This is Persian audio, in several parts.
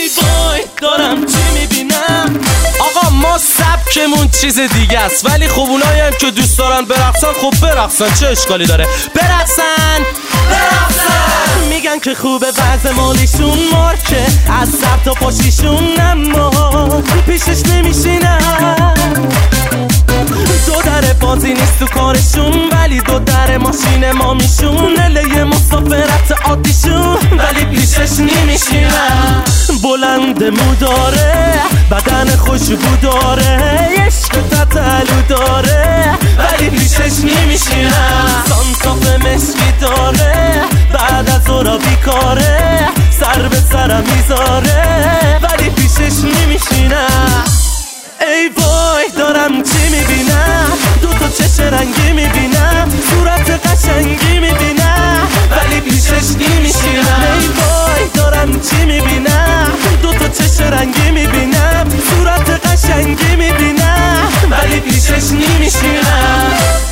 ای وای دارم چی میبینم. آقا ما سبکمون چیز دیگه است، ولی خب اونایی هم که دوست دارن برقصن خب برقصن، چه اشکالی داره؟ برقصن میگن که خوبه وضع مالیشون مارکه از سر تا پاشیشون، اما پیشش نمیشینم. دو در بازی نیست تو کارشون، ولی دو در ماشین ما میشون. اله مسافرت عادیشون، ولی پیشش نمیشینم. بلند مو داره، بدن خوشبو داره، عشق تتلو داره، ولی پیشش نمیشینم. سانتاف مشکی داره، بعد از اورا بیکاره، سر به سرم میذاره، ولی پیشش نمیشینم. ای وای دارم چی میبینم، دوتا چش رنگی میبینم، صورت قشنگی میبینم، ولی پیشش نمیشینم. ای وای دارم چی میبینم، دوتا چش رنگی میبینم، صورت قشنگی میبینم، ولی پیشش نمیشینم.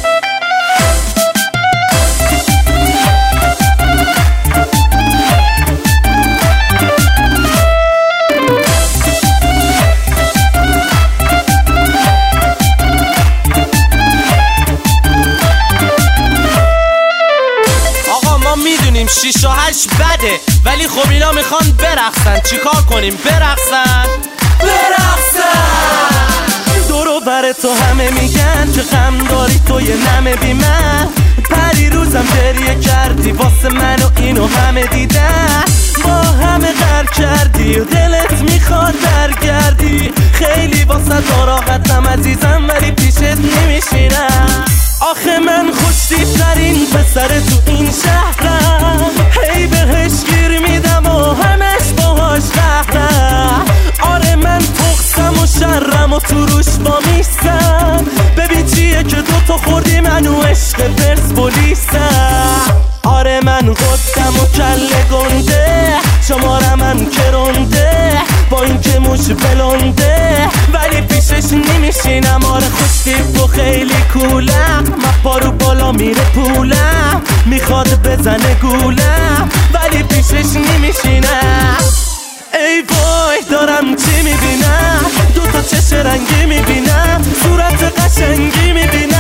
میدونیم 6 و 8 بده، ولی خب اینا میخوان برقصن، چیکار کنیم؟ برقصن دورو بر تو همه میگن که غم داری تو یه نمه بی من. پری روزم گریه کردی واسه من و اینو همه دیدن، با همه غر کردی و دلت میخواد برگردی. خیلی واسه راحتم عزیزم، ولی پیشت نمیشینم. آخه من خوشتیبترین پسر تو این شهرم، هی بهش گیر میدم و همش باهاش قهرم. آره من تخصم و شرم و تو روش با میستم. ببین چیه که دوتا خوردی منو عشق پرسپولیسم. آره من قدم و کله گنده، شمارم هم کرنده، با این که موش بلنده، ولی پیشش نمیشینم. آره خوشتیب و خیلی کولم، مپا رو بالا میره پولم، میخواد بزنه گولم، ولی پیشش نمیشینم. ای وای دارم چی میبینم، دوتا چش رنگی میبینم، صورت قشنگی میبینم،